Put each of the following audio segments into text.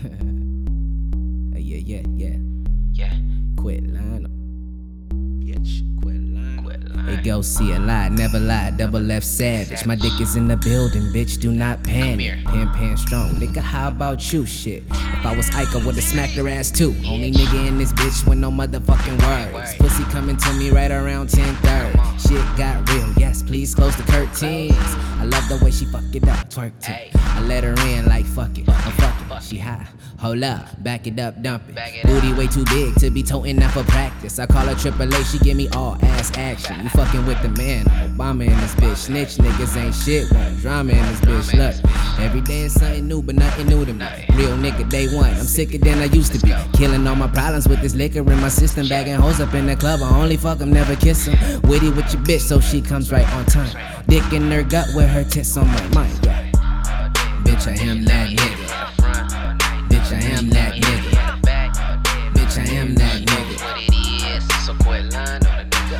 Yeah. Quit lying. Bitch, quit lying. Hey, go see a lie, never lie, double F savage. My dick is in the building, bitch, do not panic. Pan strong, nigga, how about you, shit? If I was Ike, I would've smacked her ass too. Only nigga in this bitch with no motherfucking words. Pussy coming to me right around 10:30. Shit got real, yes, please close the curtains. I love the way she fuck it up, twerk it. I let her in like fuck it, I'm fucking, she hot. Hold up, back it up, dump it. Booty way too big to be toting out for practice. I call her Triple A, she give me all ass action. You fucking with the man, Obama in this bitch. Snitch niggas ain't shit, want drama in this bitch. Look, every day is something new, but nothing new to me. Real nigga, day one, I'm sicker than I used to be. Killing all my problems with this liquor in my system. Bagging hoes up in the club, I only fuck them, never kiss them. Witty with your bitch, so she comes right on time. Dick in her gut with her tits on my mind, yeah. Bitch, I am that nigga. Bitch, I am that nigga. Bitch, I am that nigga. What it is, so quit lying on a nigga.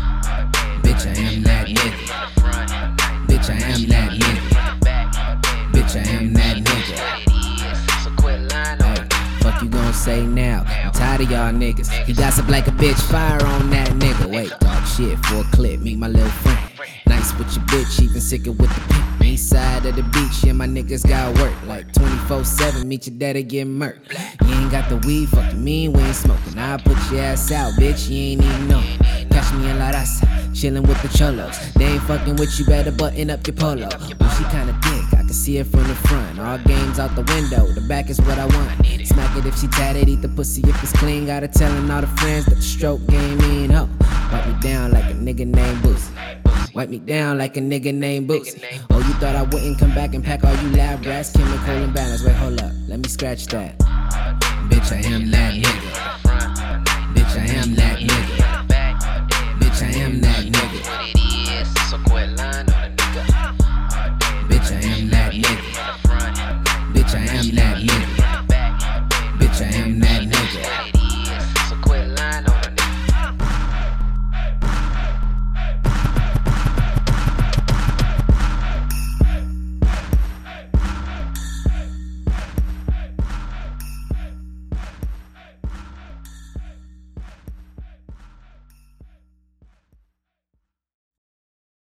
Bitch, I am that nigga. Bitch, I am that nigga. Bitch, I am that nigga. What it is, so quit lying on a nigga. Fuck you gon' say now? I'm tired of y'all niggas. He gossip like a bitch, fire on that nigga. Wait, talk shit for a clip, meet my little friend. Nice with your bitch, even sicker with the pimp. East side of the beach, yeah, my niggas got work. Like 24/7, meet your daddy, get murked. You ain't got the weed, fuck you mean, we ain't smoking. I'll put your ass out, bitch, you ain't even know. Catch me in La Raza, chillin' with the cholos. They ain't fucking with you, better button up your polo. Well, she kinda thick, I can see it from the front. All games out the window, the back is what I want. Smack it if she tatted, eat the pussy if it's clean. Gotta tellin' all the friends that the stroke game in, ho. Wipe me down like a nigga named Boosie. Wipe me down like a nigga named Boosie. Oh, you thought I wouldn't come back and pack all you lab rats? Chemical imbalance, wait, hold up, let me scratch that. Bitch, I am that nigga. Bitch, I am that nigga. Bitch, I am that nigga.